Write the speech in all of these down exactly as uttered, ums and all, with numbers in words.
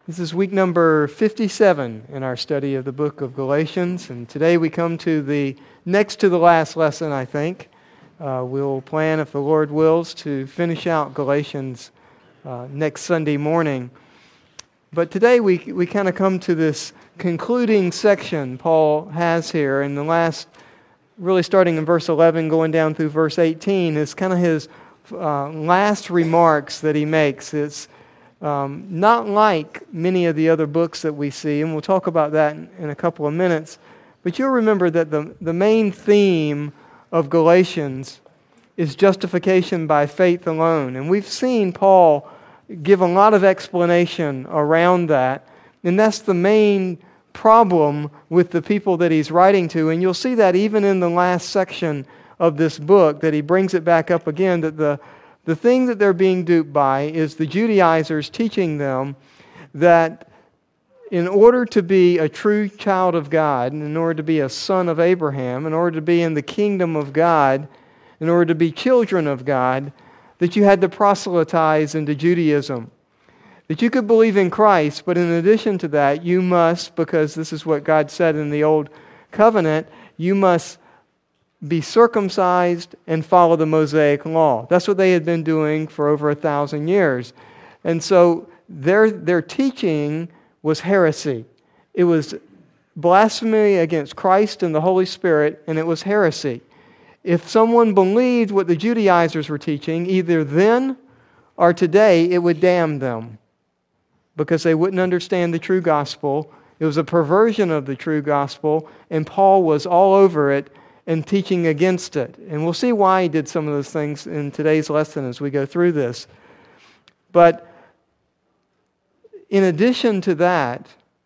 This is week number fifty-seven in our study of the book of Galatians, and today we come to the next to the last lesson, I think. Uh, we'll plan, if the Lord wills, to finish out Galatians uh, next Sunday morning. But today we we kind of come to this concluding section Paul has here, and the last, really starting in verse eleven, going down through verse eighteen, is kind of his uh, last remarks that he makes. It's Um, not like many of the other books that we see, and we'll talk about that in, in a couple of minutes. But you'll remember that the, the main theme of Galatians is justification by faith alone. And we've seen Paul give a lot of explanation around that. And that's the main problem with the people that he's writing to. And you'll see that even in the last section of this book, that he brings it back up again, that the The thing that they're being duped by is the Judaizers teaching them that in order to be a true child of God, in order to be a son of Abraham, in order to be in the kingdom of God, in order to be children of God, that you had to proselytize into Judaism. That you could believe in Christ, but in addition to that, you must, because this is what God said in the Old Covenant, you must be circumcised and follow the Mosaic law. That's what they had been doing for over a thousand years. And so their, their teaching was heresy. It was blasphemy against Christ and the Holy Spirit, and it was heresy. If someone believed what the Judaizers were teaching, either then or today, it would damn them because they wouldn't understand the true gospel. It was a perversion of the true gospel, and Paul was all over it and teaching against it. And we'll see why he did some of those things in today's lesson as we go through this. But in addition to that,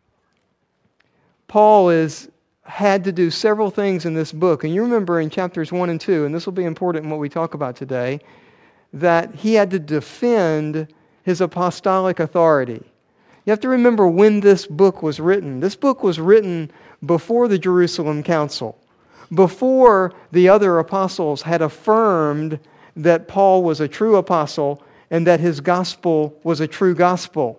Paul has had to do several things in this book. And you remember in chapters one and two, and this will be important in what we talk about today, that he had to defend his apostolic authority. You have to remember when this book was written. This book was written before the Jerusalem Council, before the other apostles had affirmed that Paul was a true apostle and that his gospel was a true gospel.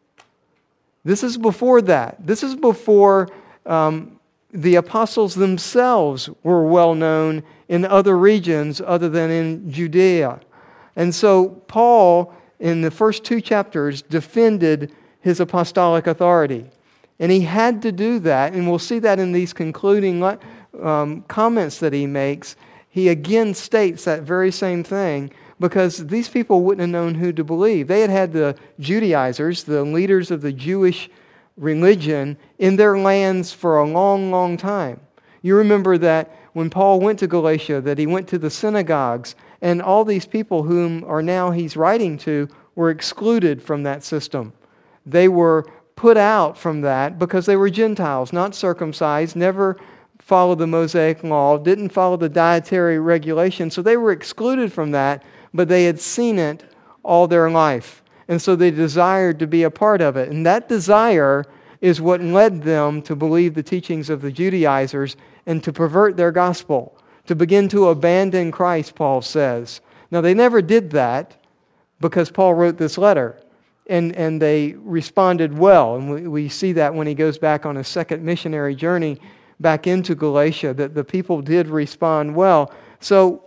This is before that. This is before um, the apostles themselves were well known in other regions other than in Judea. And so Paul, in the first two chapters, defended his apostolic authority. And he had to do that, and we'll see that in these concluding le- Um, comments that he makes. He again states that very same thing because these people wouldn't have known who to believe. They had had the Judaizers, the leaders of the Jewish religion, in their lands for a long, long time. You remember that when Paul went to Galatia, that he went to the synagogues, and all these people whom are now he's writing to were excluded from that system. They were put out from that because they were Gentiles, not circumcised, never followed the Mosaic law, didn't follow the dietary regulation. So they were excluded from that, but they had seen it all their life. And so they desired to be a part of it. And that desire is what led them to believe the teachings of the Judaizers and to pervert their gospel, to begin to abandon Christ, Paul says. Now, they never did that because Paul wrote this letter. And, and they responded well. And we, we see that when he goes back on his second missionary journey back into Galatia, that the people did respond well. So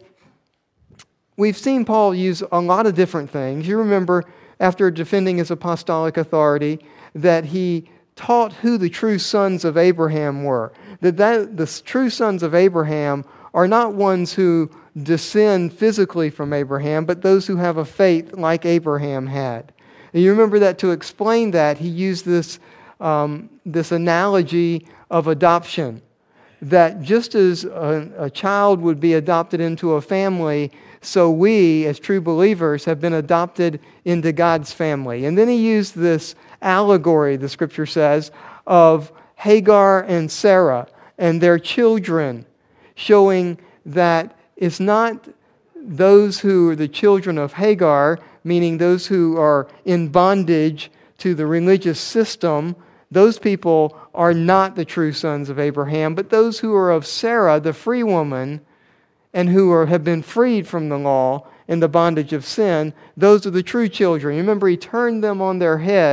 we've seen Paul use a lot of different things. You remember, after defending his apostolic authority, that he taught who the true sons of Abraham were. That, that the true sons of Abraham are not ones who descend physically from Abraham, but those who have a faith like Abraham had. And you remember that to explain that, he used this, um, this analogy of adoption. That just as a, a child would be adopted into a family, so we, as true believers, have been adopted into God's family. And then he used this allegory, the Scripture says, of Hagar and Sarah and their children, showing that it's not those who are the children of Hagar, meaning those who are in bondage to the religious system. Those people are not the true sons of Abraham, but those who are of Sarah, the free woman, and who are, have been freed from the law and the bondage of sin, those are the true children. Remember, he turned them on their head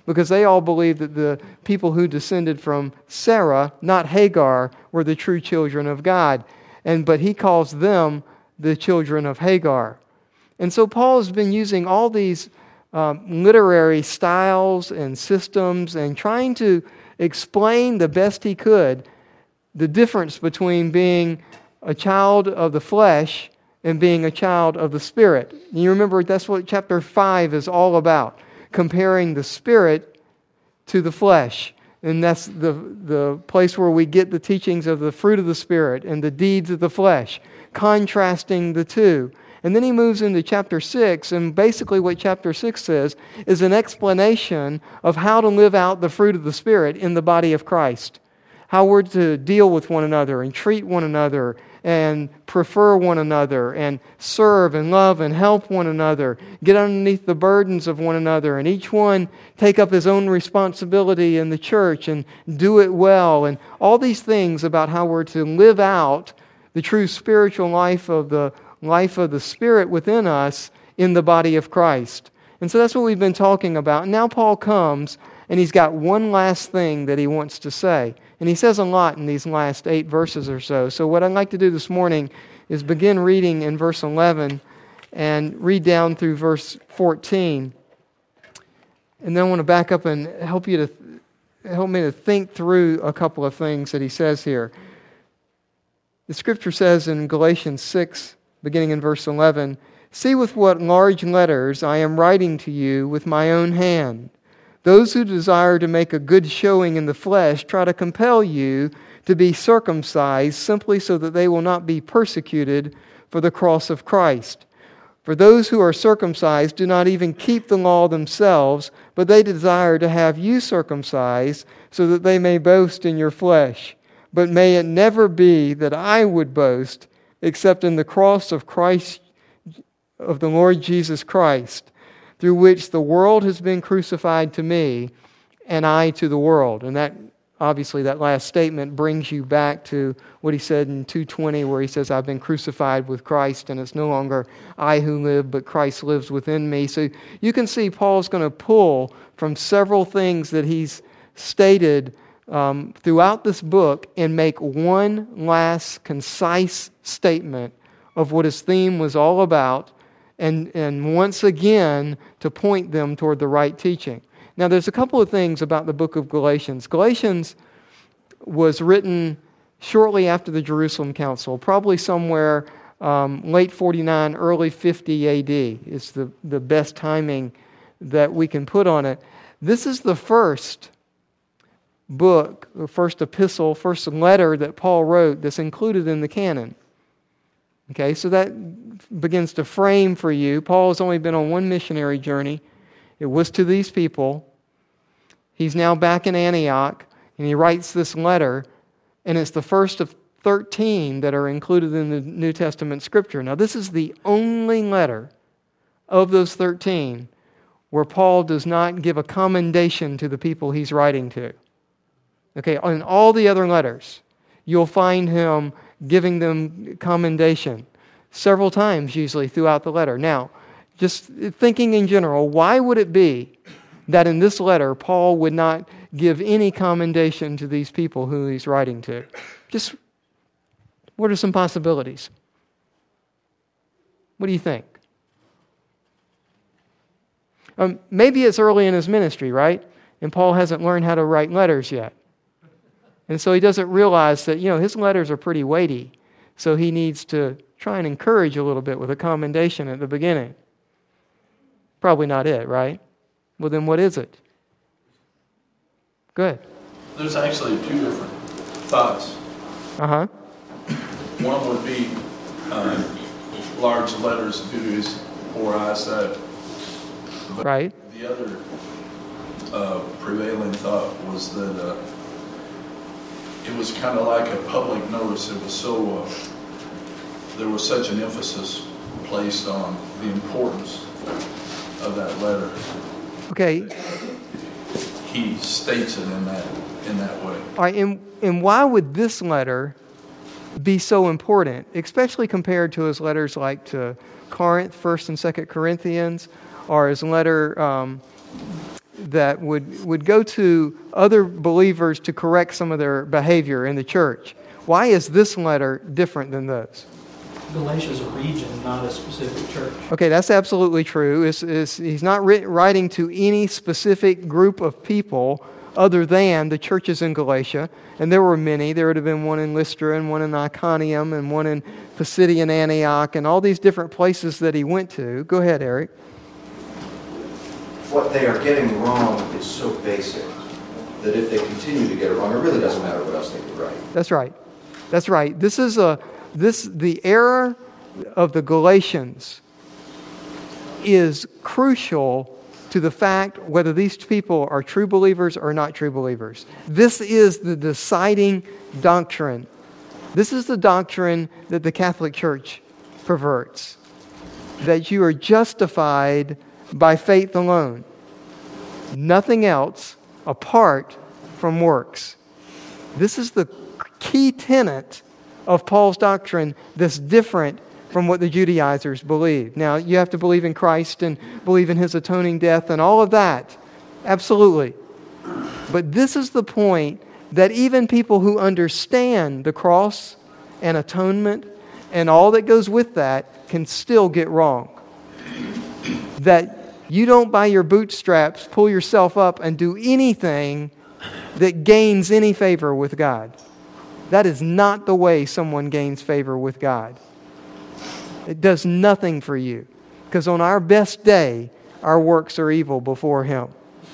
because they all believed that the people who descended from Sarah, not Hagar, were the true children of God. And but he calls them the children of Hagar. And so Paul has been using all these um, literary styles and systems and trying to explain the best he could the difference between being a child of the flesh and being a child of the Spirit. And you remember that's what chapter five is all about, comparing the Spirit to the flesh. And that's the, the place where we get the teachings of the fruit of the Spirit and the deeds of the flesh, contrasting the two. And then he moves into chapter six, and basically what chapter six says is an explanation of how to live out the fruit of the Spirit in the body of Christ. How we're to deal with one another and treat one another and prefer one another and serve and love and help one another, get underneath the burdens of one another, and each one take up his own responsibility in the church and do it well, and all these things about how we're to live out the true spiritual life of the life of the Spirit within us in the body of Christ. And so that's what we've been talking about. And now Paul comes and he's got one last thing that he wants to say. And he says a lot in these last eight verses or so. So what I'd like to do this morning is begin reading in verse eleven and read down through verse fourteen. And then I want to back up and help you to help me to think through a couple of things that he says here. The scripture says in Galatians six, beginning in verse eleven, "See with what large letters I am writing to you with my own hand. Those who desire to make a good showing in the flesh try to compel you to be circumcised simply so that they will not be persecuted for the cross of Christ. For those who are circumcised do not even keep the law themselves, but they desire to have you circumcised so that they may boast in your flesh. But may it never be that I would boast except in the cross of Christ, of the Lord Jesus Christ, through which the world has been crucified to me, and I to the world." And that, obviously, that last statement brings you back to what he said in two twenty, where he says, "I've been crucified with Christ, and it's no longer I who live, but Christ lives within me." So you can see Paul's going to pull from several things that he's stated um, throughout this book and make one last concise statement of what his theme was all about, and, and once again to point them toward the right teaching. Now there's a couple of things about the book of Galatians. Galatians was written shortly after the Jerusalem Council, probably somewhere um, late forty-nine, early fifty A D is the, the best timing that we can put on it. This is the first book, the first epistle, first letter that Paul wrote that's included in the canon. Okay, so that begins to frame for you. Paul has only been on one missionary journey. It was to these people. He's now back in Antioch, and he writes this letter, and it's the first of thirteen that are included in the New Testament Scripture. Now, this is the only letter of those thirteen where Paul does not give a commendation to the people he's writing to. Okay, in all the other letters, you'll find him giving them commendation several times, usually throughout the letter. Now, just thinking in general, why would it be that in this letter Paul would not give any commendation to these people who he's writing to? Just what are some possibilities? What do you think? Um, maybe it's early in his ministry, right? And Paul hasn't learned how to write letters yet. And so he doesn't realize that, you know, his letters are pretty weighty. So he needs to try and encourage a little bit with a commendation at the beginning. Probably not it, right? Well, then what is it? Good. There's actually two different thoughts. Uh-huh. One would be uh, large letters to his poor eyesight. But right. The other uh, prevailing thought was that uh, it was kind of like a public notice. It was so, uh, there was such an emphasis placed on the importance of that letter. Okay. He states it in that in that way. All right, and, and why would this letter be so important, especially compared to his letters like to Corinth, First and Second Corinthians, or his letter um, that would, would go to other believers to correct some of their behavior in the church. Why is this letter different than those? Galatia is a region, not a specific church. Okay, that's absolutely true. It's, it's, he's not writ- writing to any specific group of people other than the churches in Galatia. And there were many. There would have been one in Lystra and one in Iconium and one in Pisidian Antioch and all these different places that he went to. Go ahead, Eric. What they are getting wrong is so basic that if they continue to get it wrong, it really doesn't matter what else they get right. That's right. That's right. This is a this the error of the Galatians is crucial to the fact whether these people are true believers or not true believers. This is the deciding doctrine. This is the doctrine that the Catholic Church perverts. That you are justified by faith alone. Nothing else apart from works. This is the key tenet of Paul's doctrine that's different from what the Judaizers believe. Now, you have to believe in Christ and believe in His atoning death and all of that. Absolutely. But this is the point that even people who understand the cross and atonement and all that goes with that can still get wrong. That you don't, by your bootstraps, pull yourself up and do anything that gains any favor with God. That is not the way someone gains favor with God. It does nothing for you. Because on our best day, our works are evil before Him.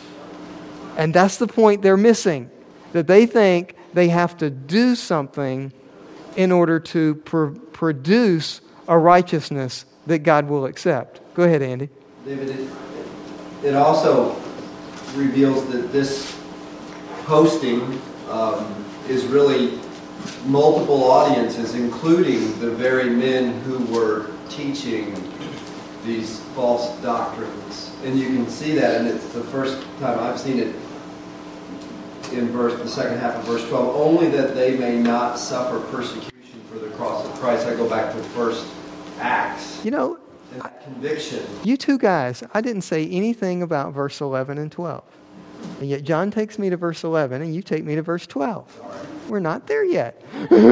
And that's the point they're missing. That they think they have to do something in order to pr- produce a righteousness that God will accept. Go ahead, Andy. David, it, it also reveals that this posting um, is really multiple audiences, including the very men who were teaching these false doctrines. And you can see that, and it's the first time I've seen it in verse, the second half of verse twelve, only that they may not suffer persecution for the cross of Christ. I go back to the first Acts. You know, And that conviction. you two guys, I didn't say anything about verse eleven and twelve. And yet John takes me to verse eleven and you take me to verse twelve. We're not there yet.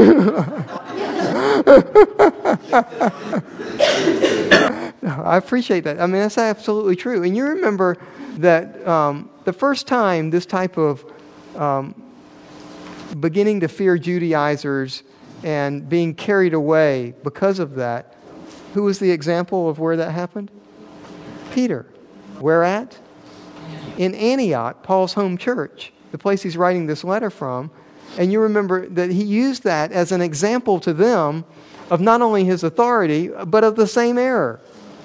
No, I appreciate that. I mean, that's absolutely true. And you remember that um, the first time this type of um, beginning to fear Judaizers and being carried away because of that, who was the example of where that happened? Peter. Where at? In Antioch, Paul's home church, the place he's writing this letter from. And you remember that he used that as an example to them of not only his authority, but of the same error.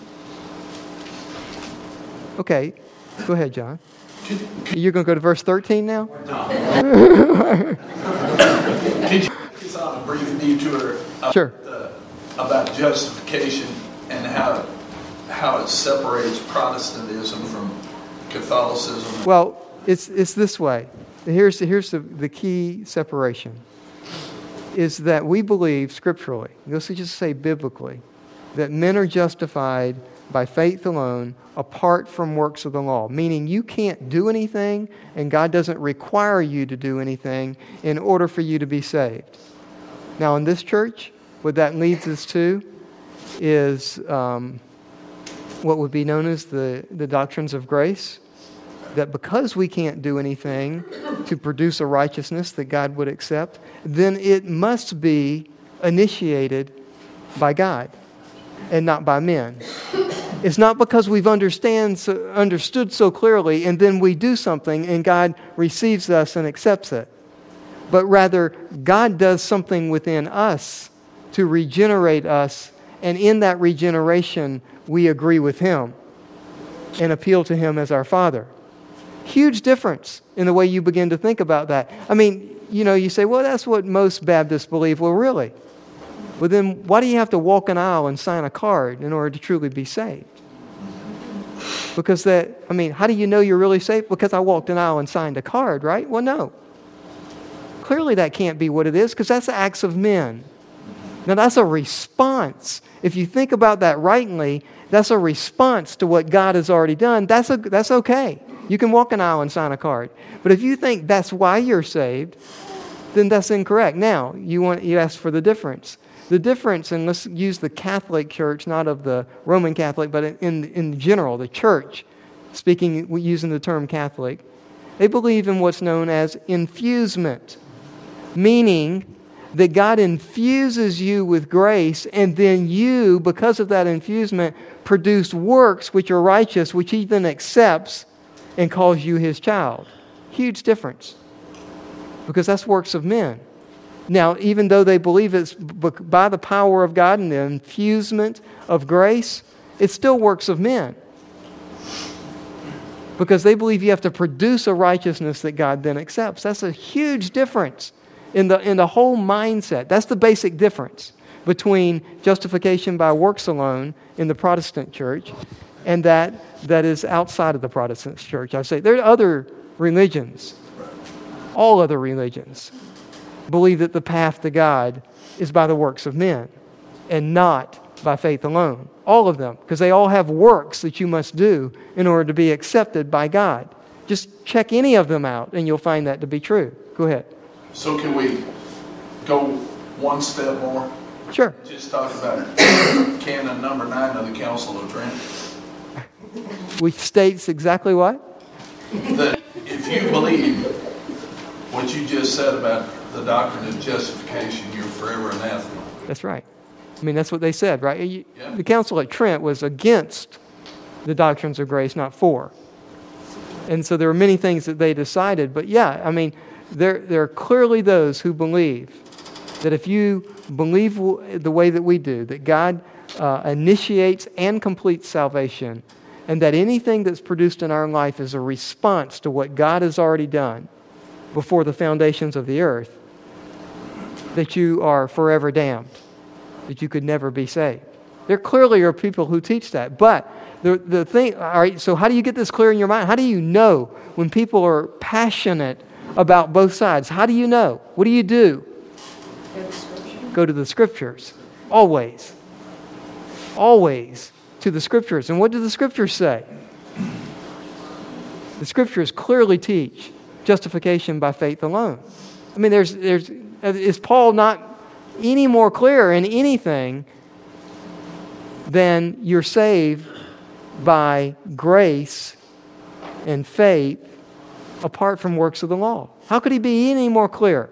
Okay, go ahead, John. You're going to go to verse thirteen now? No. Could you focus on a brief detour about, Sure. uh, about justification and how how it separates Protestantism from Catholicism? Well, it's it's this way. Here's, here's the, the key separation. Is that we believe scripturally, let's just say biblically, that men are justified by faith alone apart from works of the law. Meaning you can't do anything and God doesn't require you to do anything in order for you to be saved. Now in this church, what that leads us to is um, what would be known as the, the doctrines of grace. That because we can't do anything to produce a righteousness that God would accept, then it must be initiated by God and not by men. It's not because we've understand so, understood so clearly and then we do something and God receives us and accepts it. But rather, God does something within us to regenerate us, and in that regeneration, we agree with Him and appeal to Him as our Father. Huge difference in the way you begin to think about that. I mean, you know, you say, well, that's what most Baptists believe. Well, really? Well, then why do you have to walk an aisle and sign a card in order to truly be saved? Because that, I mean, how do you know you're really saved? Because I walked an aisle and signed a card, right? Well, no. Clearly that can't be what it is, because that's acts of men. Now, that's a response. If you think about that rightly, that's a response to what God has already done. That's a, that's okay. You can walk an aisle and sign a card. But if you think that's why you're saved, then that's incorrect. Now, you want you ask for the difference. The difference, and let's use the Catholic Church, not of the Roman Catholic, but in, in general, the church, speaking using the term Catholic, they believe in what's known as infusement, meaning that God infuses you with grace, and then you, because of that infusement, produce works which are righteous, which He then accepts and calls you His child. Huge difference. Because that's works of men. Now, even though they believe it's by the power of God and the infusement of grace, it's still works of men. Because they believe you have to produce a righteousness that God then accepts. That's a huge difference in the, in the whole mindset. That's the basic difference between justification by works alone in the Protestant church and that that is outside of the Protestant church. I say there are other religions, all other religions, believe that the path to God is by the works of men and not by faith alone. All of them, because they all have works that you must do in order to be accepted by God. Just check any of them out and you'll find that to be true. Go ahead. So can we go one step more? Sure. Just talk about canon number nine of the Council of Trent. Which states exactly what? That if you believe what you just said about the doctrine of justification, you're forever anathema. That's right. I mean, that's what they said, right? You, Yeah. The Council at Trent was against the doctrines of grace, not for. And so there are many things that they decided. But yeah, I mean, there, there are clearly those who believe that if you believe w- the way that we do, that God uh, initiates and completes salvation, and that anything that's produced in our life is a response to what God has already done before the foundations of the earth, that you are forever damned, that you could never be saved. There clearly are people who teach that. But the, the thing, all right, so how do you get this clear in your mind? How do you know when people are passionate about both sides? How do you know? What do you do? Go to Scripture. Go to the Scriptures. Always. Always to the Scriptures. And what do the Scriptures say? The Scriptures clearly teach justification by faith alone. I mean, there's, there's, is Paul not any more clear in anything than you're saved by grace and faith apart from works of the law? How could he be any more clear?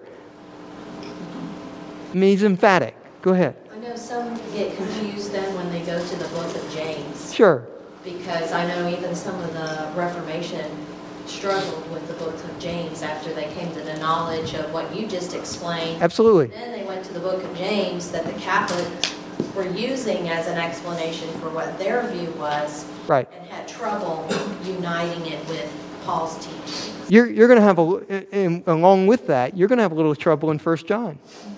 I mean, he's emphatic. Go ahead. I know some get confused then when they go to the book of James. Sure. Because I know even some of the Reformation struggled with the book of James after they came to the knowledge of what you just explained. Absolutely. Then they went to the book of James that the Catholics were using as an explanation for what their view was. Right. And had trouble uniting it with Paul's teaching. You're, you're going to have, a, in, along with that, you're going to have a little trouble in First John.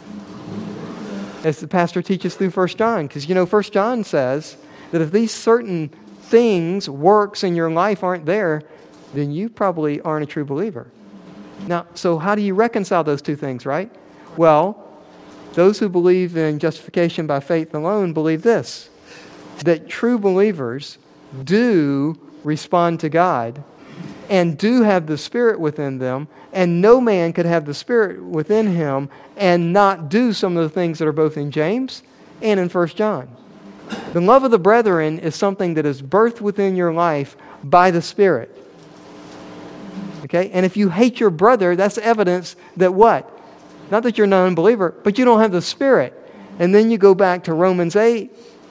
As the pastor teaches through First John. Because, you know, First John says that if these certain things, works in your life aren't there, then you probably aren't a true believer. Now, so how do you reconcile those two things, right? Well, those who believe in justification by faith alone believe this, that true believers do respond to God and do have the Spirit within them, and no man could have the Spirit within him and not do some of the things that are both in James and in First John. The love of the brethren is something that is birthed within your life by the Spirit. Okay? And if you hate your brother, that's evidence that what? Not that you're not an unbeliever, but you don't have the Spirit. And then you go back to Romans eight,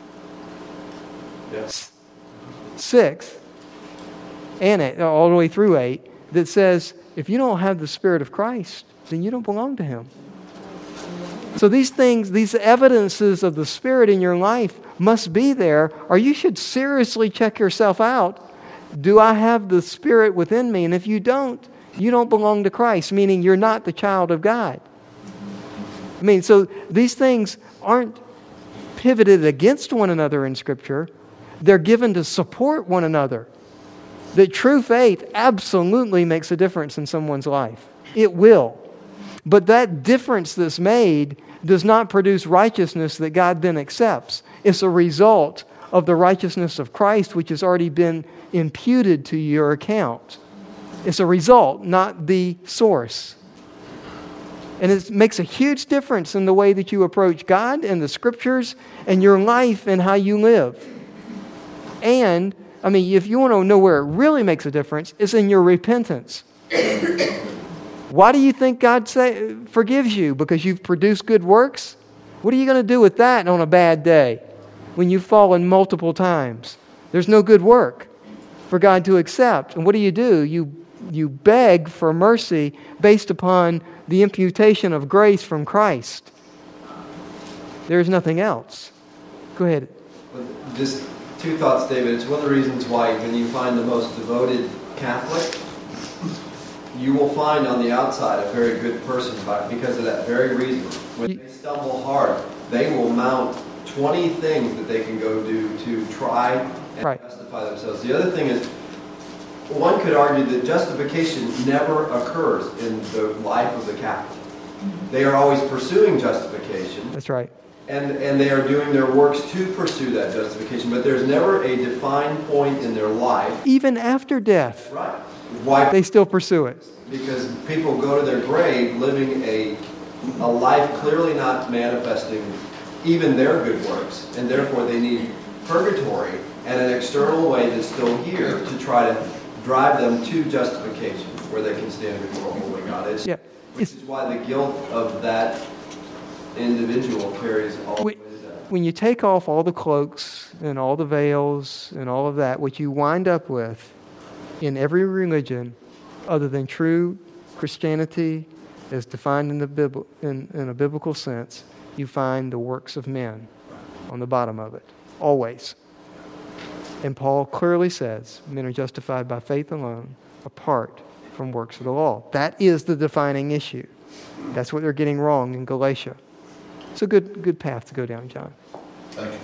Yes. six, and eight, all the way through eight, that says, if you don't have the Spirit of Christ, then you don't belong to Him. So these things, these evidences of the Spirit in your life must be there, or you should seriously check yourself out. Do I have the Spirit within me? And if you don't, you don't belong to Christ, meaning you're not the child of God. I mean, so these things aren't pivoted against one another in Scripture. They're given to support one another. That true faith absolutely makes a difference in someone's life. It will. But that difference that's made does not produce righteousness that God then accepts. It's a result of the righteousness of Christ, which has already been imputed to your account. It's a result, not the source. And it makes a huge difference in the way that you approach God and the Scriptures and your life and how you live. And, I mean, if you want to know where it really makes a difference, it's in your repentance. Why do you think God say, forgives you? Because you've produced good works? What are you going to do with that on a bad day when you've fallen multiple times? There's no good work for God to accept. And what do you do? You, you beg for mercy based upon the imputation of grace from Christ. There's nothing else. Go ahead. Just two thoughts, David. It's one of the reasons why when you find the most devoted Catholic, you will find on the outside a very good person because of that very reason. When they stumble hard, they will mount twenty things that they can go do to try and right. justify themselves. The other thing is, one could argue that justification never occurs in the life of the Catholic. They are always pursuing justification. That's right. And, and they are doing their works to pursue that justification, but there's never a defined point in their life. Even after death. Right. Why they still pursue it. Because people go to their grave living a, a life clearly not manifesting even their good works, and therefore they need purgatory and an external way that's still here to try to drive them to justification, where they can stand before a holy God. It's, yeah. Which is why the guilt of that individual carries all the way to death. When you take off all the cloaks and all the veils and all of that, what you wind up with in every religion other than true Christianity as defined in, the Bibl- in, in a biblical sense, you find the works of men on the bottom of it, always. And Paul clearly says men are justified by faith alone, apart from works of the law. That is the defining issue. That's what they're getting wrong in Galatia. It's a good, good path to go down, John. Thank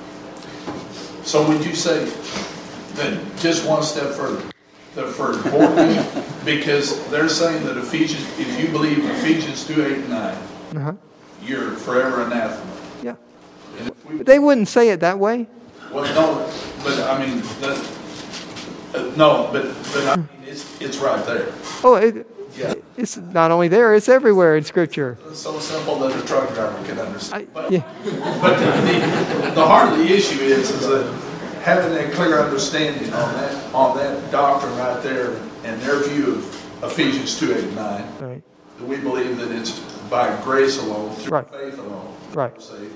you. So would you say that just one step further, that for born again, because they're saying that Ephesians, if you believe Ephesians two, eight, and nine, Uh-huh. you're forever anathema. Yeah. And if we, But they wouldn't say it that way. well, no, but I mean, that, uh, no, but but I mean, it's it's right there. Oh, it, Yeah. it's not only there, it's everywhere in Scripture. It's so simple that a truck driver can understand. I, But, yeah. but the, the heart of the issue is, is that having that clear understanding on that on that doctrine right there and their view of Ephesians two, eight, and nine, Right. that we believe that it's by grace alone, through Right. faith alone, Right. saved,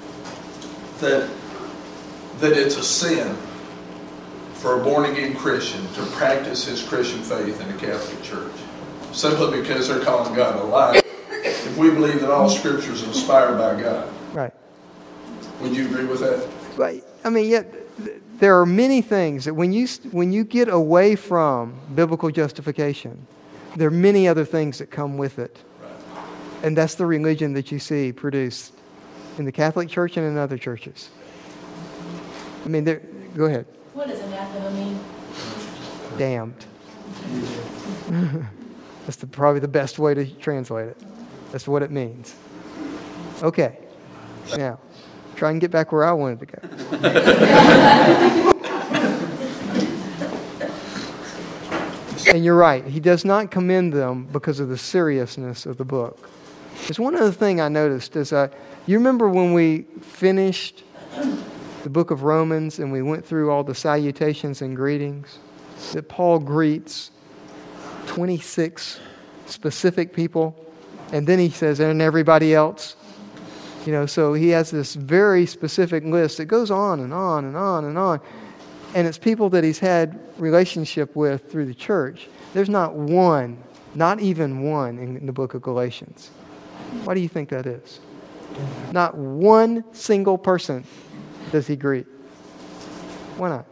that that it's a sin for a born-again Christian to practice his Christian faith in the Catholic Church, simply because they're calling God a liar. If we believe that all Scripture is inspired by God, Right. would you agree with that? But, I mean, yet th- there are many things that when you when you get away from biblical justification, there are many other things that come with it. Right. And that's the religion that you see produced in the Catholic Church and in other churches. I mean, there, go ahead. What does anathema mean? Damned. That's the, probably the best way to translate it. That's what it means. Okay. Now, try and get back where I wanted to go. And you're right. He does not commend them because of the seriousness of the book. There's one other thing I noticed is uh, you remember when we finished the book of Romans and we went through all the salutations and greetings that Paul greets twenty-six specific people, and then he says, and everybody else. You know, so he has this very specific list that goes on and on and on and on. And it's people that he's had relationship with through the church. There's not one, not even one in the book of Galatians. Why do you think that is? Not one single person does he greet. Why not?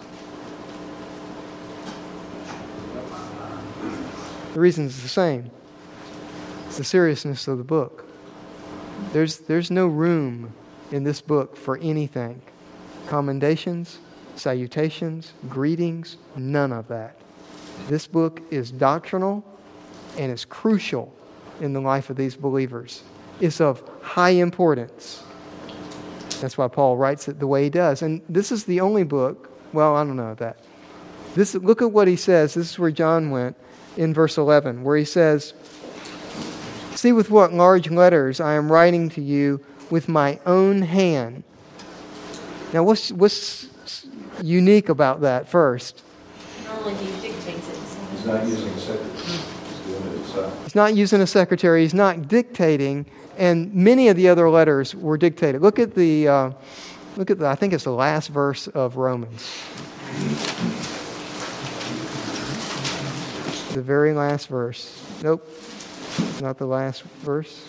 The reason is the same. It's the seriousness of the book. There's, there's no room in this book for anything. Commendations, salutations, greetings, none of that. This book is doctrinal and it's crucial in the life of these believers. It's of high importance. That's why Paul writes it the way he does. And this is the only book, well, I don't know that. This, look at what he says. This is where John went in verse eleven, where he says, "See with what large letters I am writing to you with my own hand." Now, what's, what's unique about that first? Normally he dictates it. He's not using a secretary. He's doing it himself. He's not using a secretary. He's not dictating. And many of the other letters were dictated. Look at the, uh, look at the, I think it's the last verse of Romans. The very last verse. Nope, not the last verse.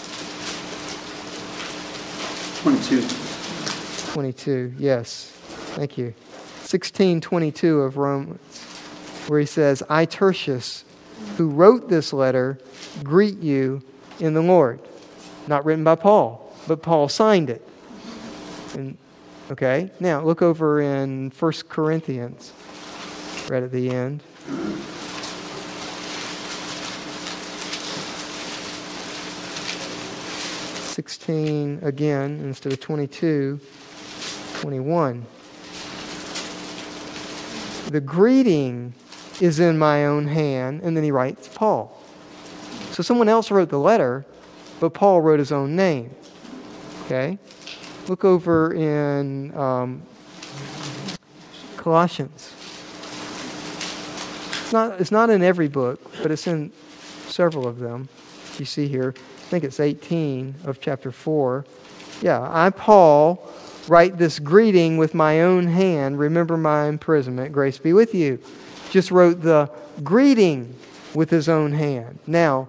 twenty-two. twenty-two, yes. Thank you. sixteen twenty-two of Romans, where he says, "I, Tertius, who wrote this letter, greet you in the Lord." Not written by Paul, but Paul signed it. And okay, now look over in First Corinthians, right at the end. sixteen again, instead of twenty-two, twenty-one. "The greeting is in my own hand," and then he writes Paul. So someone else wrote the letter, but Paul wrote his own name. Okay? Look over in um, Colossians. It's not, it's not in every book, but it's in several of them. You see here, I think it's eighteen of chapter four. Yeah, "I, Paul, write this greeting with my own hand. Remember my imprisonment. Grace be with you." Just wrote the greeting with his own hand. Now,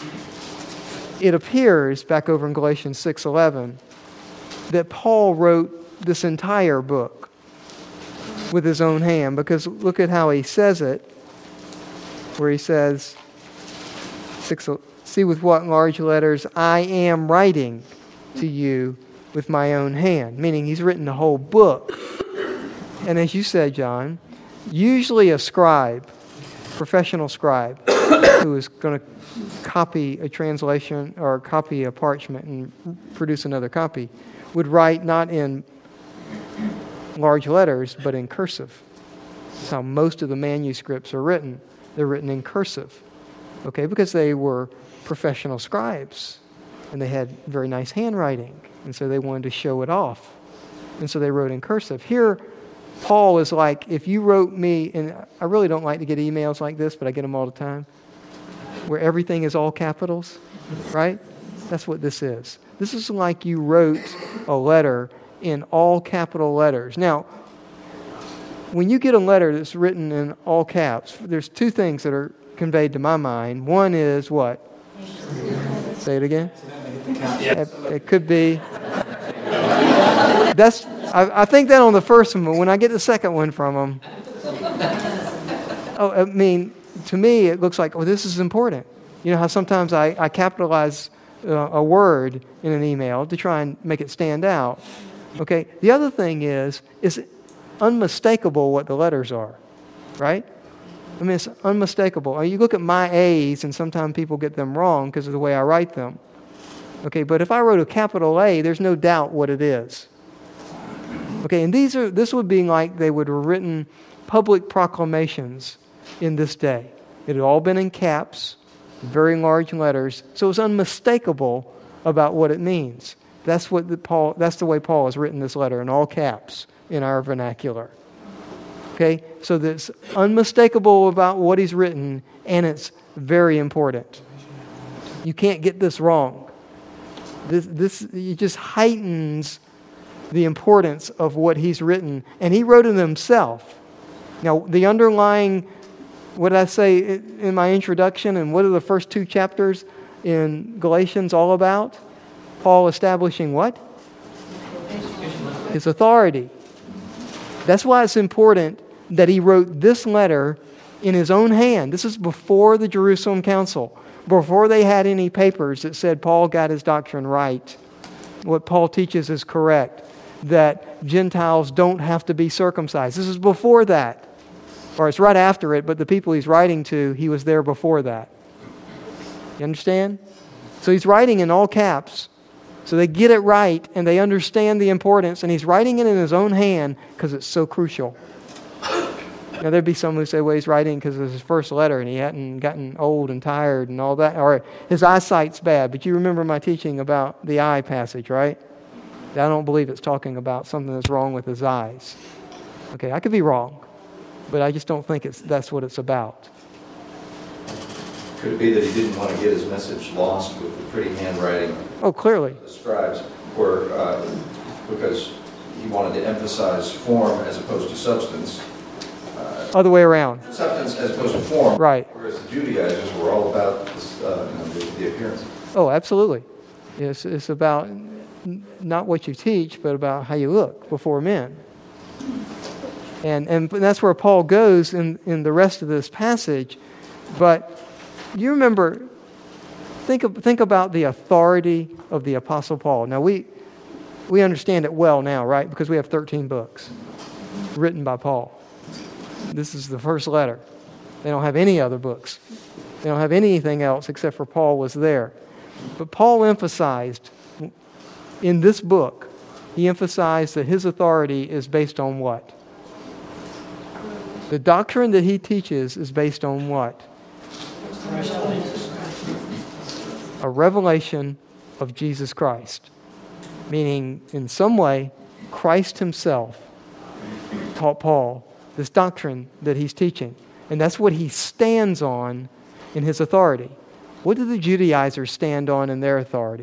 it appears, back over in Galatians six eleven, that Paul wrote this entire book with his own hand, because look at how he says it, where he says, six, "See with what large letters I am writing to you with my own hand," meaning he's written the whole book. And as you said, John, usually a scribe, professional scribe, who is going to copy a translation or copy a parchment and produce another copy, would write not in large letters, but in cursive. That's how most of the manuscripts are written. They're written in cursive, okay, because they were professional scribes, and they had very nice handwriting, and so they wanted to show it off, and so they wrote in cursive. Here, Paul is like, if you wrote me, and I really don't like to get emails like this, but I get them all the time, where everything is all capitals, right? That's what this is. This is like you wrote a letter in all capital letters. Now, when you get a letter that's written in all caps, there's two things that are conveyed to my mind. One is what? Say it again. It, it could be. That's. I, I think that on the first one, but when I get the second one from them, oh, I mean, to me, it looks like, oh, this is important. You know how sometimes I, I capitalize uh, a word in an email to try and make it stand out. Okay. The other thing is, is unmistakable what the letters are, right? I mean, it's unmistakable. You look at my A's, and sometimes people get them wrong because of the way I write them. Okay, but if I wrote a capital A, there's no doubt what it is. Okay, and these are this would be like they would have written public proclamations in this day. It had all been in caps, very large letters, so it was unmistakable about what it means. That's what the Paul. That's the way Paul has written this letter, in all caps in our vernacular. Okay, so that's unmistakable about what he's written, and it's very important. You can't get this wrong. This, this it just heightens the importance of what he's written, and he wrote it himself. Now, the underlying, what did I say in my introduction, and what are the first two chapters in Galatians all about? Paul establishing what? His authority. That's why it's important that he wrote this letter in his own hand. This is before the Jerusalem Council, before they had any papers that said Paul got his doctrine right. What Paul teaches is correct, that Gentiles don't have to be circumcised. This is before that. Or it's right after it, but the people he's writing to, he was there before that. You understand? So he's writing in all caps. So they get it right, and they understand the importance, and he's writing it in his own hand because it's so crucial. Now, there'd be some who say, well, he's writing because it was his first letter and he hadn't gotten old and tired and all that, or his eyesight's bad. But you remember my teaching about the eye passage, right? I don't believe it's talking about something that's wrong with his eyes. Okay, I could be wrong, but I just don't think it's that's what it's about. Could it be that he didn't want to get his message lost with the pretty handwriting Oh, clearly. of the scribes, or uh, because he wanted to emphasize form as opposed to substance? Uh, Other way around. substance as opposed to form. Right. Whereas the Judaizers were all about this, uh, you know, the, the appearance. Oh, absolutely. It's, it's about n- not what you teach, but about how you look before men. And and that's where Paul goes in, in the rest of this passage. But you remember, think of, think about the authority of the Apostle Paul. Now, we we understand it well now, right? Because we have thirteen books written by Paul. This is the first letter. They don't have any other books. They don't have anything else except for Paul was there. But Paul emphasized in this book, he emphasized that his authority is based on what? The doctrine that he teaches is based on what? A revelation of Jesus Christ. Meaning, in some way, Christ himself taught Paul this doctrine that he's teaching. And that's what he stands on in his authority. What do the Judaizers stand on in their authority?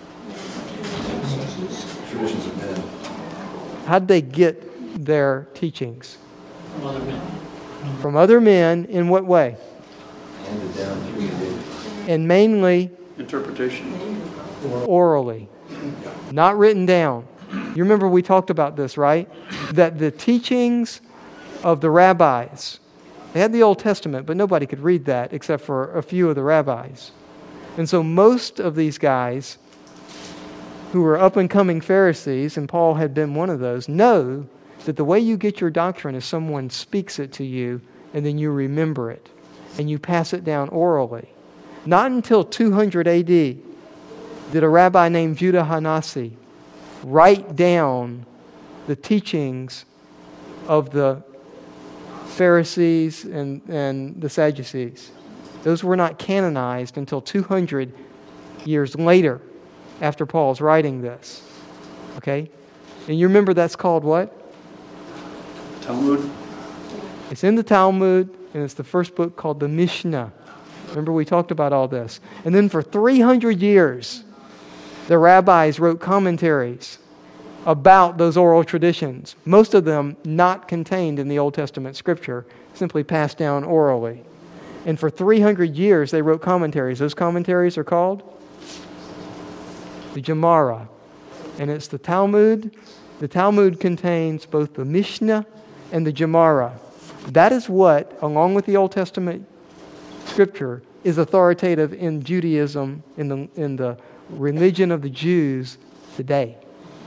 Traditions of men. How did they get their teachings? From other men. From other men in what way? Handed down through the And mainly Interpretation. orally, not written down. You remember we talked about this, right? That the teachings of the rabbis, they had the Old Testament, but nobody could read that except for a few of the rabbis. And so most of these guys who were up-and-coming Pharisees, and Paul had been one of those, know that the way you get your doctrine is someone speaks it to you, and then you remember it, and you pass it down orally. Not until two hundred A D did a rabbi named Judah Hanasi write down the teachings of the Pharisees and, and the Sadducees. Those were not canonized until two hundred years later after Paul's writing this. Okay? And you remember that's called what? Talmud. It's in the Talmud, and it's the first book called the Mishnah. Remember we talked about all this. And then for three hundred years, the rabbis wrote commentaries about those oral traditions, most of them not contained in the Old Testament scripture, simply passed down orally. And for three hundred years, they wrote commentaries. Those commentaries are called the Gemara. And it's the Talmud. The Talmud contains both the Mishnah and the Gemara. That is what, along with the Old Testament scripture, is authoritative in Judaism, in the, in the religion of the Jews today.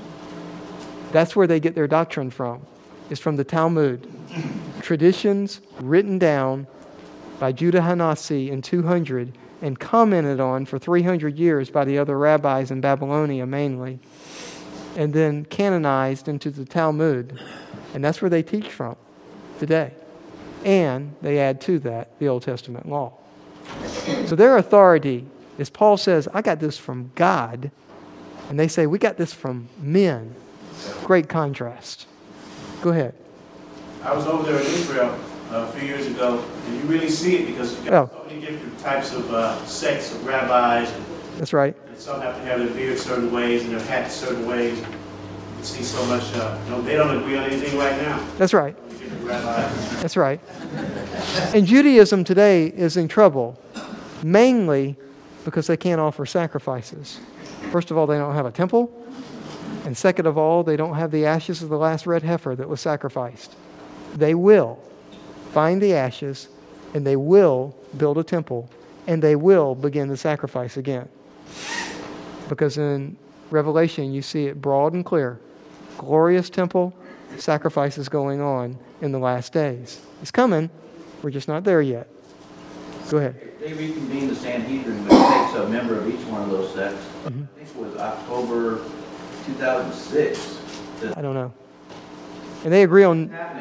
That's where they get their doctrine from. It's from the Talmud. Traditions written down by Judah Hanasi in two hundred and commented on for three hundred years by the other rabbis in Babylonia mainly, and then canonized into the Talmud. And that's where they teach from today. And they add to that the Old Testament law. So their authority, as Paul says, I got this from God, and they say, we got this from men. Great contrast. Go ahead. I was over there in Israel uh, a few years ago, and you really see it because you've got Oh. so many different types of uh, sects of rabbis. And, That's right. and some have to have their beard certain ways and their hats certain ways. You see so much, uh, no, they don't agree on anything right now. That's right. Different rabbis. That's right. And Judaism today is in trouble, mainly because they can't offer sacrifices. First of all, they don't have a temple. And second of all, they don't have the ashes of the last red heifer that was sacrificed. They will find the ashes, and they will build a temple, and they will begin the sacrifice again. Because in Revelation, you see it broad and clear. Glorious temple, sacrifices going on in the last days. It's coming. We're just not there yet. Go ahead. They reconvened the Sanhedrin, which takes a member of each one of those sects. Mm-hmm. I think it was October two thousand six. I don't know. And they agree on It's happening already.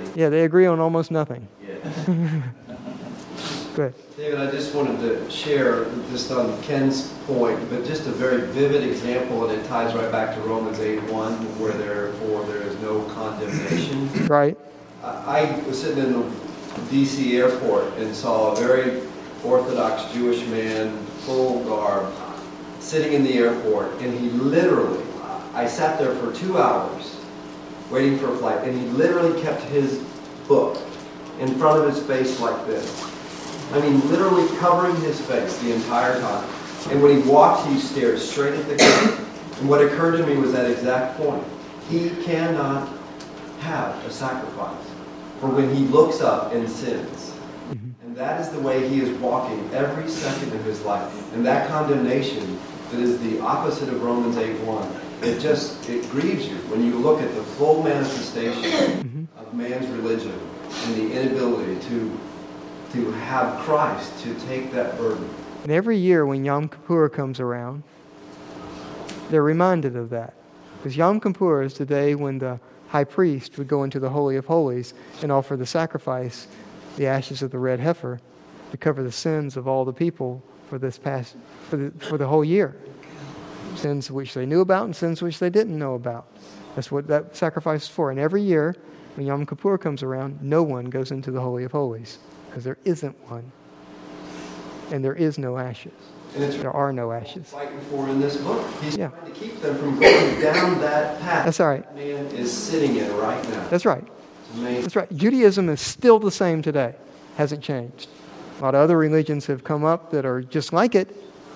Yeah, they agree on almost nothing. Yeah. Go ahead. David, I just wanted to share, just on Ken's point, but just a very vivid example, and it ties right back to Romans eight one, where therefore there is no condemnation. Right. I I was sitting in the D C airport and saw a very Orthodox Jewish man, full garb, sitting in the airport, and he literally, I sat there for two hours waiting for a flight, and he literally kept his book in front of his face like this. I mean, literally covering his face the entire time. And when he walked, he stared straight at the camera. And what occurred to me was that exact point. He cannot have a sacrifice for when he looks up and sins. Mm-hmm. And that is the way he is walking every second of his life. And that condemnation that is the opposite of Romans eight one, it just, it grieves you when you look at the full manifestation Mm-hmm. of man's religion and the inability to to have Christ to take that burden. And every year when Yom Kippur comes around, they're reminded of that. Because Yom Kippur is the day when the high priest would go into the Holy of Holies and offer the sacrifice, the ashes of the red heifer, to cover the sins of all the people for this past, for the, for the whole year. Sins which they knew about and sins which they didn't know about. That's what that sacrifice is for. And every year when Yom Kippur comes around, no one goes into the Holy of Holies. Because there isn't one. And there is no ashes. And it's There are no ashes. fighting for in this book. He's Yeah. trying to keep them from going down that path. That's all right. That man is sitting in right now. That's right. It's amazing. That's right. Judaism is still the same today. Hasn't changed. A lot of other religions have come up that are just like it.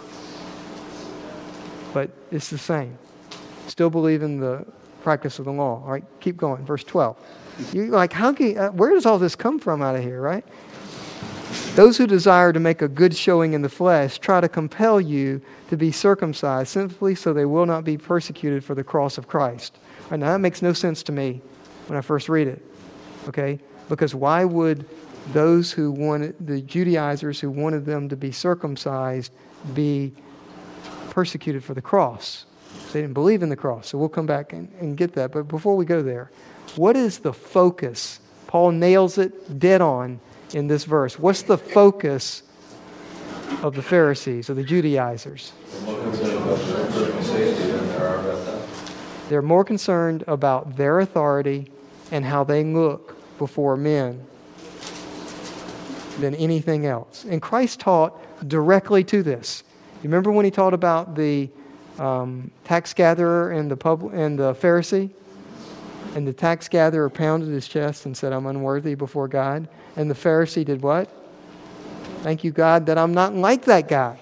But it's the same. Still believe in the practice of the law. All right, keep going. Verse twelve. You're like, how can you, uh, where does all this come from out of here, right? Those who desire to make a good showing in the flesh try to compel you to be circumcised simply so they will not be persecuted for the cross of Christ. All right, now that makes no sense to me when I first read it. Okay? Because why would those who wanted, the Judaizers who wanted them to be circumcised, be persecuted for the cross? They didn't believe in the cross. So we'll come back and, and get that. But before we go there, what is the focus? Paul nails it dead on in this verse. What's the focus of the Pharisees, of the Judaizers? They're more concerned about their authority and how they look before men than anything else. And Christ taught directly to this. You remember when he taught about the um, tax gatherer and the pub- and the Pharisee? And the tax gatherer pounded his chest and said, I'm unworthy before God. And the Pharisee did what? Thank you, God, that I'm not like that guy.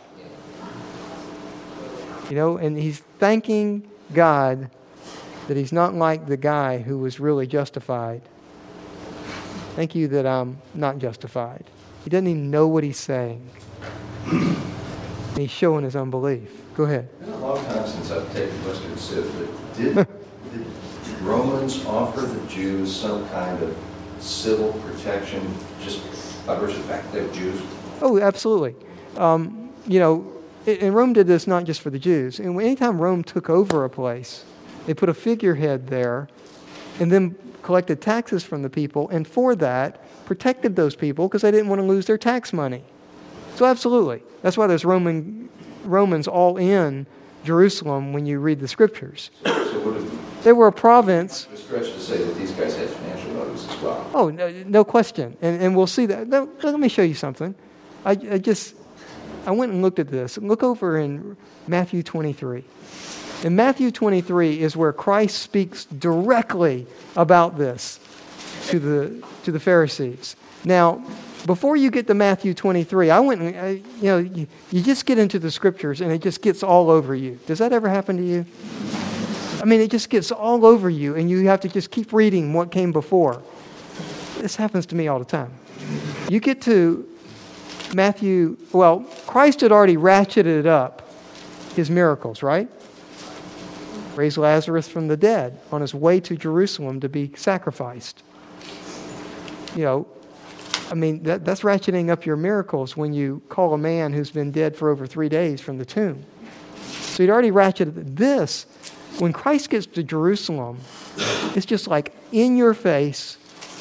You know, and he's thanking God that he's not like the guy who was really justified. Thank you that I'm not justified. He doesn't even know what he's saying. And he's showing his unbelief. Go ahead. It's been a long time since I've taken Western Civ, but did the Romans offer the Jews some kind of civil protection just by virtue of the fact that they're Jews? Oh, absolutely. Um, you know, and Rome did this not just for the Jews. And anytime Rome took over a place, they put a figurehead there and then collected taxes from the people, and for that, protected those people because they didn't want to lose their tax money. So absolutely. That's why there's Roman Romans all in Jerusalem when you read the scriptures. So would it They were a province. be a stretch to say that these guys had financial motives as well? Oh, no, no question. And, and we'll see that. No, let me show you something. I, I just, I went and looked at this. Look over in Matthew twenty-three. In Matthew twenty-three is where Christ speaks directly about this to the to the Pharisees. Now, before you get to Matthew twenty-three, I went and, I, you know, you, you just get into the scriptures and it just gets all over you. Does that ever happen to you? I mean, it just gets all over you and you have to just keep reading what came before. This happens to me all the time. You get to Matthew, well, Christ had already ratcheted up his miracles, right? Raised Lazarus from the dead on his way to Jerusalem to be sacrificed. You know, I mean, that, that's ratcheting up your miracles when you call a man who's been dead for over three days from the tomb. So he'd already ratcheted this. When Christ gets to Jerusalem, it's just like in your face,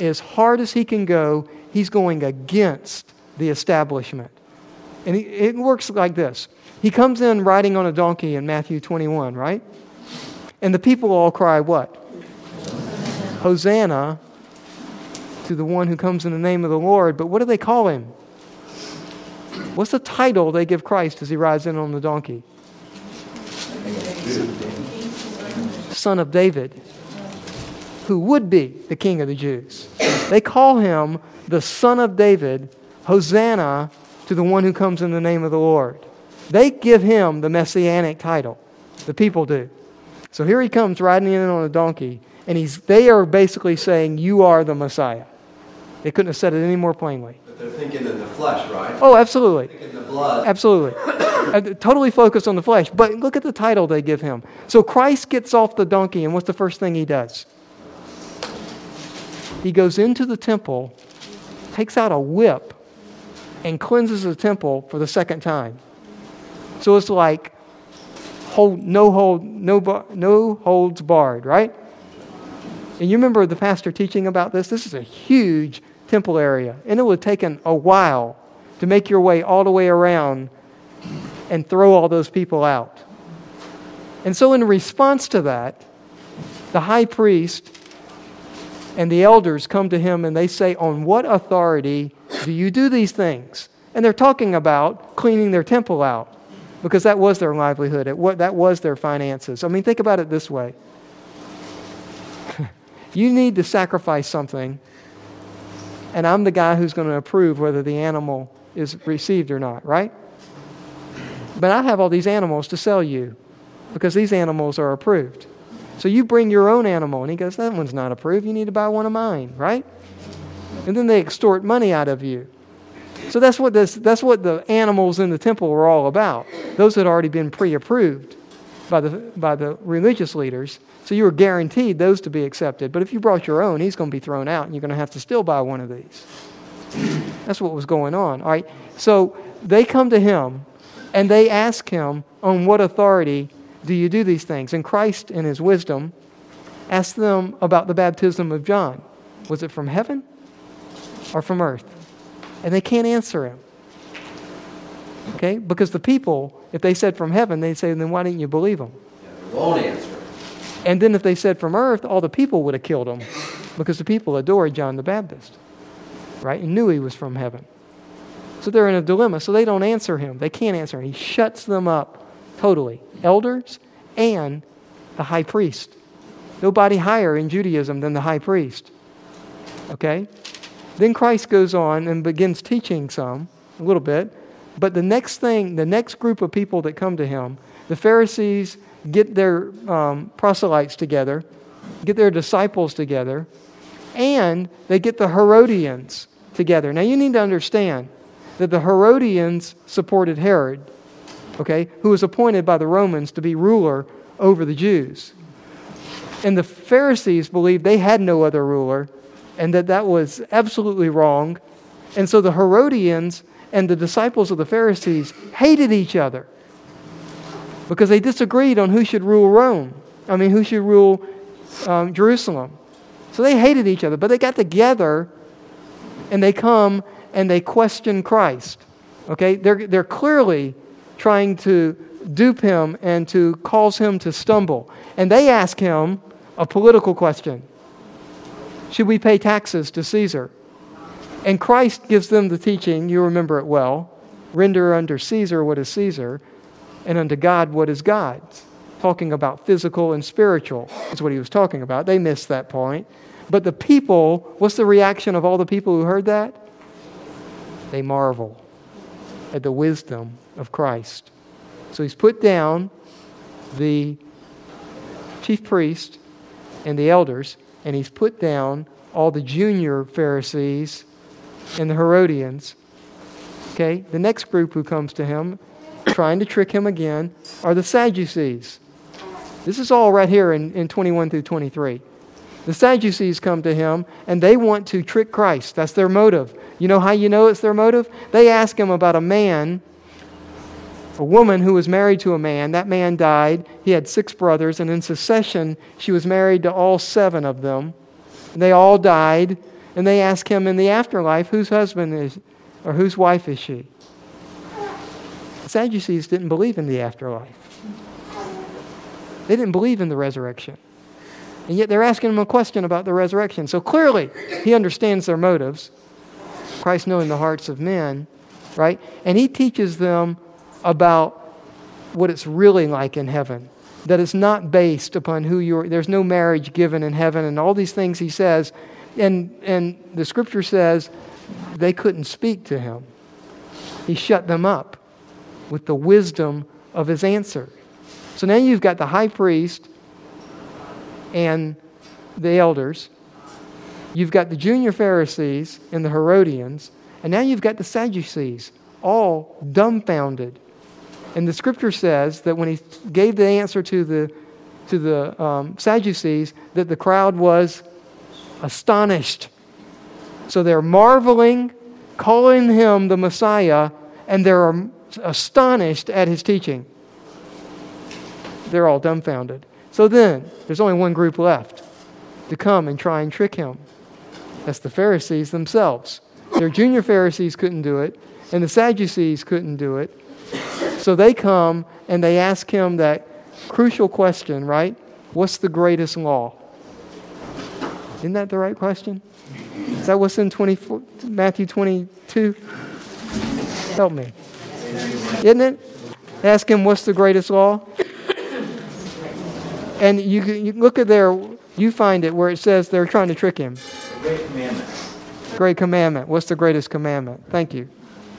as hard as he can go, he's going against the establishment. And he, it works like this. He comes in riding on a donkey in Matthew twenty-one, right? And the people all cry what? Hosanna to the one who comes in the name of the Lord. But what do they call him? What's the title they give Christ as he rides in on the donkey? Son of David, who would be the King of the Jews. They call him the Son of David, Hosanna to the one who comes in the name of the Lord. They give him the messianic title. The people do. So here he comes riding in on a donkey, and he's, they are basically saying, you are the Messiah. They couldn't have said it any more plainly. But they're thinking in the flesh, right? Oh, absolutely. Thinking in the blood. Absolutely. Uh, totally focused on the flesh. But look at the title they give him. So Christ gets off the donkey, and what's the first thing he does? He goes into the temple, takes out a whip, and cleanses the temple for the second time. So it's like hold, no hold, no bar, no holds barred, right? And you remember the pastor teaching about this? This is a huge temple area, and it would have taken a while to make your way all the way around and throw all those people out. And so in response to that, the high priest and the elders come to him and they say, on what authority do you do these things? And they're talking about cleaning their temple out, because that was their livelihood. It, that was their finances. I mean, think about it this way. You need to sacrifice something, and I'm the guy who's going to approve whether the animal is received or not, right? But I have all these animals to sell you because these animals are approved. So you bring your own animal, and he goes, that one's not approved. You need to buy one of mine, right? And then they extort money out of you. So that's what this, that's what the animals in the temple were all about. Those had already been pre-approved by the, by the religious leaders. So you were guaranteed those to be accepted. But if you brought your own, he's going to be thrown out, and you're going to have to still buy one of these. That's what was going on. All right. So they come to him, and they ask him, on what authority do you do these things? And Christ, in his wisdom, asked them about the baptism of John. Was it from heaven or from earth? And they can't answer him. Okay? Because the people, if they said from heaven, they'd say, then why didn't you believe them? Yeah, they won't answer. And then if they said from earth, all the people would have killed him, because the people adored John the Baptist, right? And knew he was from heaven. So they're in a dilemma. So they don't answer him. They can't answer him. He shuts them up totally. Elders and the high priest. Nobody higher in Judaism than the high priest. Okay? Then Christ goes on and begins teaching some, a little bit. But the next thing, the next group of people that come to him, the Pharisees get their um, proselytes together, get their disciples together, and they get the Herodians together. Now you need to understand that the Herodians supported Herod, okay, who was appointed by the Romans to be ruler over the Jews. And the Pharisees believed they had no other ruler, and that that was absolutely wrong. And so the Herodians and the disciples of the Pharisees hated each other because they disagreed on who should rule Rome. I mean, who should rule um, Jerusalem. So they hated each other, but they got together and they come and they question Christ. Okay, they're they're clearly trying to dupe him and to cause him to stumble. And they ask him a political question. Should we pay taxes to Caesar? And Christ gives them the teaching, you remember it well, render unto Caesar what is Caesar, and unto God what is God's. Talking about physical and spiritual is what he was talking about. They missed that point. But the people, what's the reaction of all the people who heard that? They marvel at the wisdom of Christ. So he's put down the chief priest and the elders, and he's put down all the junior Pharisees and the Herodians. Okay, the next group who comes to him, trying to trick him again, are the Sadducees. This is all right here in, in twenty-one through twenty-three. The Sadducees come to him, and they want to trick Christ. That's their motive. You know how you know it's their motive? They ask him about a man, a woman who was married to a man. That man died. He had six brothers, and in succession, she was married to all seven of them. They all died, and they ask him in the afterlife, whose husband is, or whose wife is she? The Sadducees didn't believe in the afterlife. They didn't believe in the resurrection. And yet they're asking him a question about the resurrection. So clearly, he understands their motives. Christ knowing the hearts of men, right? And he teaches them about what it's really like in heaven. That it's not based upon who you're, there's no marriage given in heaven and all these things he says. And, and the scripture says they couldn't speak to him. He shut them up with the wisdom of his answer. So now you've got the high priest and the elders. You've got the junior Pharisees and the Herodians. And now you've got the Sadducees, all dumbfounded. And the scripture says that when he gave the answer to the, to the um, Sadducees, that the crowd was astonished. So they're marveling, calling him the Messiah, and they're astonished at his teaching. They're all dumbfounded. So then, there's only one group left to come and try and trick him. That's the Pharisees themselves. Their junior Pharisees couldn't do it, and the Sadducees couldn't do it. So they come and they ask him that crucial question, right? What's the greatest law? Isn't that the right question? Is that what's in twenty-four, Matthew twenty-two? Help me. Isn't it? Ask him what's the greatest law? And you, you look at there, you find it where it says they're trying to trick him. The great commandment. Great commandment. What's the greatest commandment? Thank you.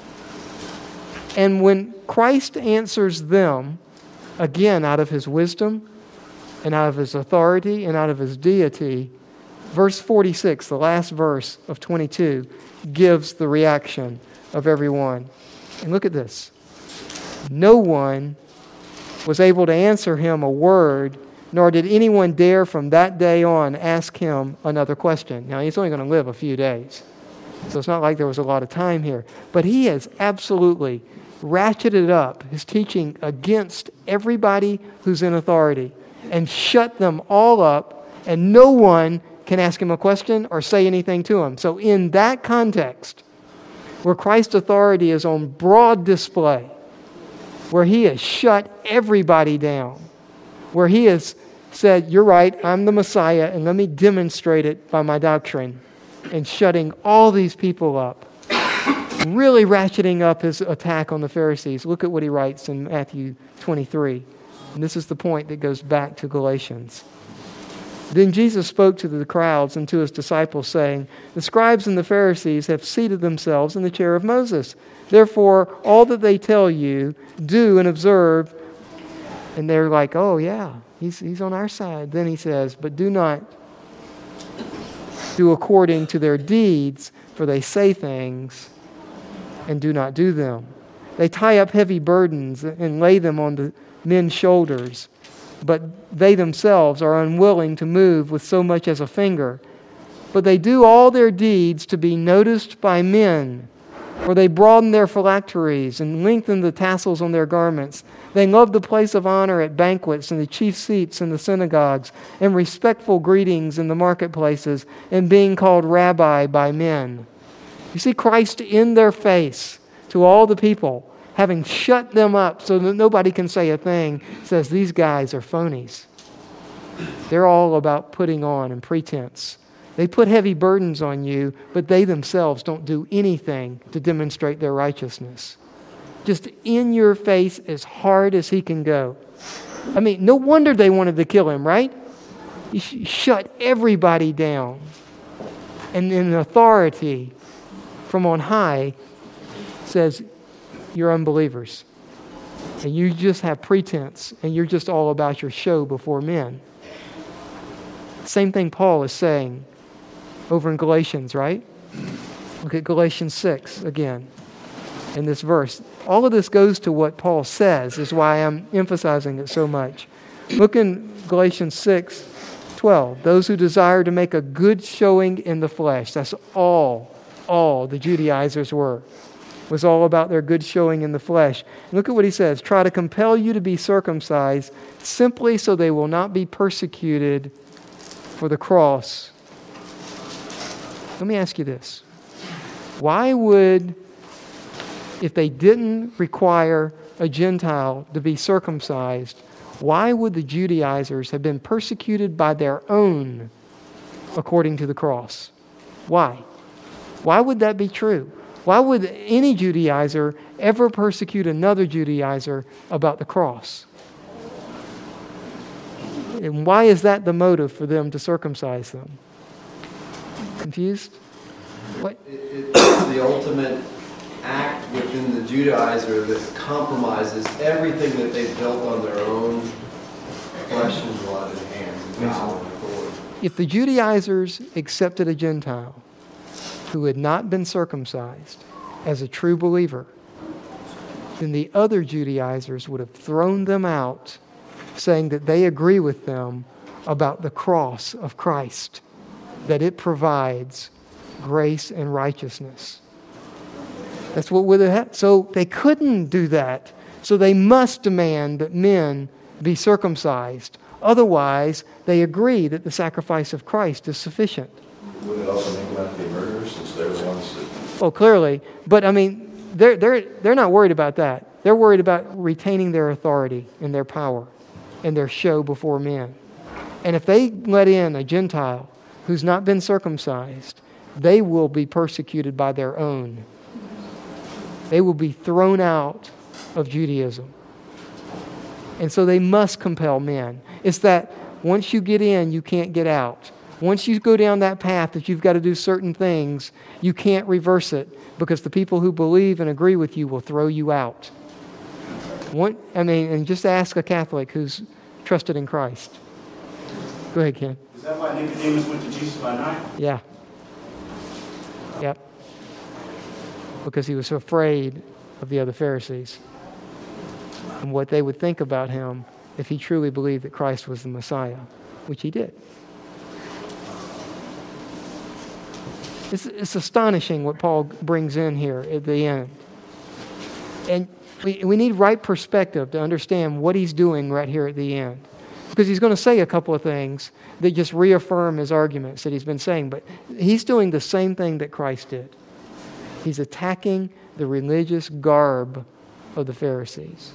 And when Christ answers them, again, out of his wisdom and out of his authority and out of his deity, verse forty-six, the last verse of twenty-two, gives the reaction of everyone. And look at this. No one was able to answer him a word, nor did anyone dare from that day on ask him another question. Now, he's only going to live a few days, so it's not like there was a lot of time here. But he has absolutely ratcheted up his teaching against everybody who's in authority and shut them all up, and no one can ask him a question or say anything to him. So in that context, where Christ's authority is on broad display, where he has shut everybody down, where he has said, you're right, I'm the Messiah, and let me demonstrate it by my doctrine, and shutting all these people up, really ratcheting up his attack on the Pharisees. Look at what he writes in Matthew twenty-three. And this is the point that goes back to Galatians. Then Jesus spoke to the crowds and to his disciples, saying, the scribes and the Pharisees have seated themselves in the chair of Moses. Therefore, all that they tell you, do and observe. And they're like, oh yeah, he's, he's on our side. Then he says, but do not do according to their deeds, for they say things and do not do them. They tie up heavy burdens and lay them on the men's shoulders, but they themselves are unwilling to move with so much as a finger. But they do all their deeds to be noticed by men, for they broaden their phylacteries and lengthen the tassels on their garments. They love the place of honor at banquets and the chief seats in the synagogues and respectful greetings in the marketplaces and being called rabbi by men. You see Christ in their face to all the people, having shut them up so that nobody can say a thing, says these guys are phonies. They're all about putting on and pretense. They put heavy burdens on you, but they themselves don't do anything to demonstrate their righteousness. Just in your face as hard as he can go. I mean, no wonder they wanted to kill him, right? You sh- shut everybody down. And in authority from on high says, you're unbelievers. And you just have pretense, and you're just all about your show before men. Same thing Paul is saying over in Galatians, right? Look at Galatians six again in this verse. All of this goes to what Paul says, is why I'm emphasizing it so much. Look in Galatians six twelve. Those who desire to make a good showing in the flesh. That's all, all the Judaizers were. It was all about their good showing in the flesh. Look at what he says. Try to compel you to be circumcised simply so they will not be persecuted for the cross. Let me ask you this. Why would, if they didn't require a Gentile to be circumcised, why would the Judaizers have been persecuted by their own according to the cross? Why? Why would that be true? Why would any Judaizer ever persecute another Judaizer about the cross? And why is that the motive for them to circumcise them? Confused? What? It, it's the ultimate act within the Judaizer that compromises everything that they've built on their own flesh and blood and hands and power and authority. If the Judaizers accepted a Gentile who had not been circumcised as a true believer, then the other Judaizers would have thrown them out, saying that they agree with them about the cross of Christ, that it provides grace and righteousness. That's what would have happened. So they couldn't do that. So they must demand that men be circumcised. Otherwise, they agree that the sacrifice of Christ is sufficient. Would it also make them out to be murderers since they're the ones that... Oh, clearly. But, I mean, they're, they're, they're not worried about that. They're worried about retaining their authority and their power and their show before men. And if they let in a Gentile who's not been circumcised, they will be persecuted by their own. They will be thrown out of Judaism. And so they must compel men. It's that once you get in, you can't get out. Once you go down that path that you've got to do certain things, you can't reverse it because the people who believe and agree with you will throw you out. One, I mean, and just ask a Catholic who's trusted in Christ. Go ahead, Ken. Is that why Nicodemus went to Jesus by night? Yeah. Yep. Because he was afraid of the other Pharisees and what they would think about him if he truly believed that Christ was the Messiah, which he did. It's, it's astonishing what Paul brings in here at the end. And we, we need right perspective to understand what he's doing right here at the end. Because he's going to say a couple of things that just reaffirm his arguments that he's been saying. But he's doing the same thing that Christ did. He's attacking the religious garb of the Pharisees.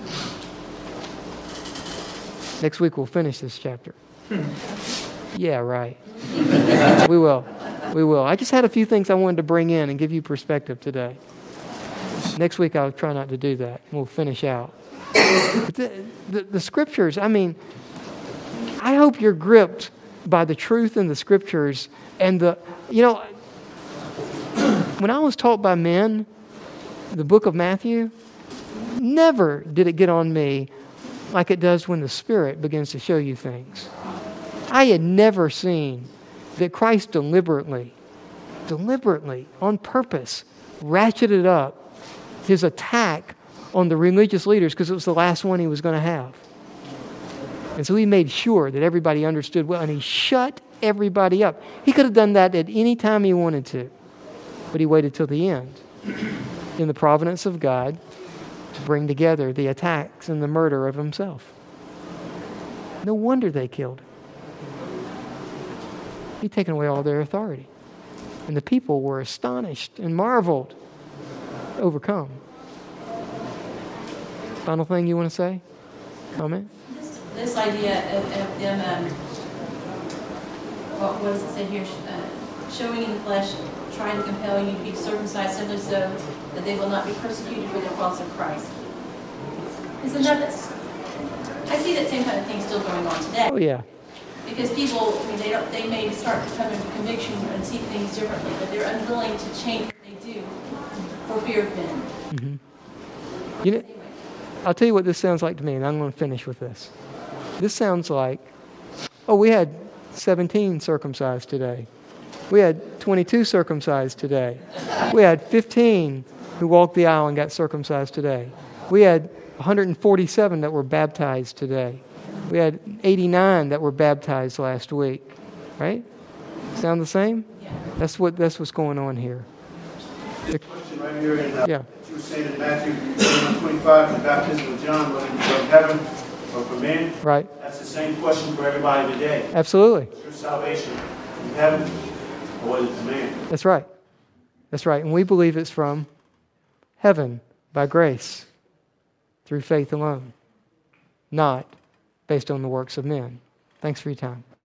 Next week we'll finish this chapter. Yeah, right. We will. We will. I just had a few things I wanted to bring in and give you perspective today. Next week I'll try not to do that. We'll finish out. But the, the, the Scriptures, I mean, I hope you're gripped by the truth in the Scriptures and the, you know, when I was taught by men, the book of Matthew, never did it get on me like it does when the Spirit begins to show you things. I had never seen that Christ deliberately, deliberately, on purpose, ratcheted up his attack on the religious leaders because it was the last one he was going to have. And so he made sure that everybody understood well, and he shut everybody up. He could have done that at any time he wanted to, but he waited till the end in the providence of God to bring together the attacks and the murder of himself. No wonder they killed him. He'd taken away all their authority. And the people were astonished and marveled, overcome. Final thing you want to say? Comment? This, this idea of, of them, um, what, what does it say here? Uh, showing in the flesh, trying to compel you to be circumcised simply so that they will not be persecuted for the cross of Christ. Isn't that, that's, I see that same kind of thing still going on today. Oh, yeah. Because people, I mean, they don't, they may start to come into conviction and see things differently, but they're unwilling to change what they do for fear of men. Mm-hmm. You know, I'll tell you what this sounds like to me, and I'm going to finish with this. This sounds like, oh, we had seventeen circumcised today. We had twenty-two circumcised today. We had fifteen who walked the aisle and got circumcised today. We had one hundred forty-seven that were baptized today. We had eighty-nine that were baptized last week. Right? Sound the same? Yeah. That's what that's what's going on here. This question right here in uh, Yeah. you were saying in Matthew twenty-five, the baptism of John, whether it's from heaven or from men. Right. That's the same question for everybody today. Absolutely. Is your salvation from heaven Or what is man? That's right. That's right. And we believe it's from heaven by grace through faith alone, not based on the works of men. Thanks for your time.